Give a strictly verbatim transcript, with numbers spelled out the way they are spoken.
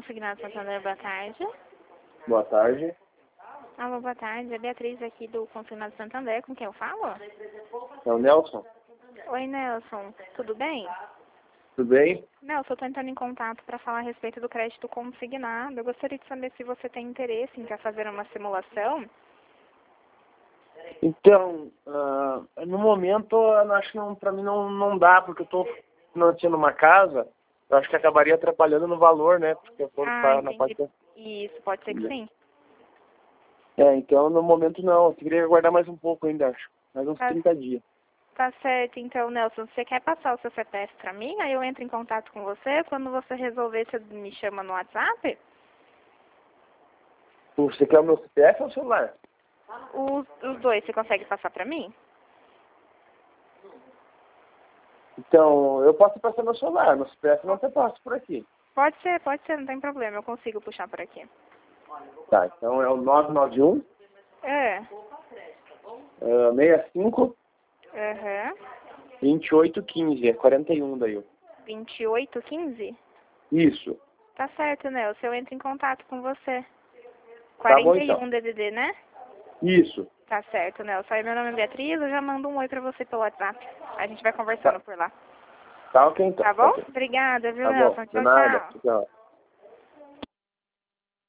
Consignado Santander, boa tarde. Boa tarde. Alô, boa tarde. É Beatriz aqui do Consignado Santander. Com quem eu falo? É o Nelson? Oi, Nelson. Tudo bem? Tudo bem? Nelson, eu estou entrando em contato para falar a respeito do crédito consignado. Eu gostaria de saber se você tem interesse em quer fazer uma simulação. Então, uh, no momento, eu acho que não, pra mim não, não dá, porque eu estou financiando uma casa, eu acho que acabaria atrapalhando no valor, né? Porque eu for Ah, na entendi. parte... Isso, pode ser que sim. É, então no momento não, eu queria aguardar mais um pouco ainda, acho. Mais uns Tá, trinta dias. tá certo, então, Nelson, você quer passar o seu C P F para mim? Aí eu entro em contato com você. Quando você resolver, você me chama no WhatsApp? Você quer o meu C P F ou o celular? Os, os dois, você consegue passar para mim? Então, eu posso passar meu celular, meu C P F não te passo por aqui. Pode ser, pode ser, não tem problema. Eu consigo puxar por aqui. Tá, então é o nove nove um, É. uh, sessenta e cinco, Aham. vinte e oito, quinze, é quarenta e um daí. ó. vinte e oito, quinze? Isso. Tá certo, Nelson. Eu entro em contato com você. Tá bom quarenta e então. um D D D, né? Isso. Tá certo, Nelson. Aí meu nome é Beatriz, eu já mando um oi pra você pelo WhatsApp. A gente vai conversando Tá, por lá. tá ok então. Tá Tá, bom? ok. Obrigada, viu, Tá bom. Nelson? De Tchau, nada. tchau. Tchau.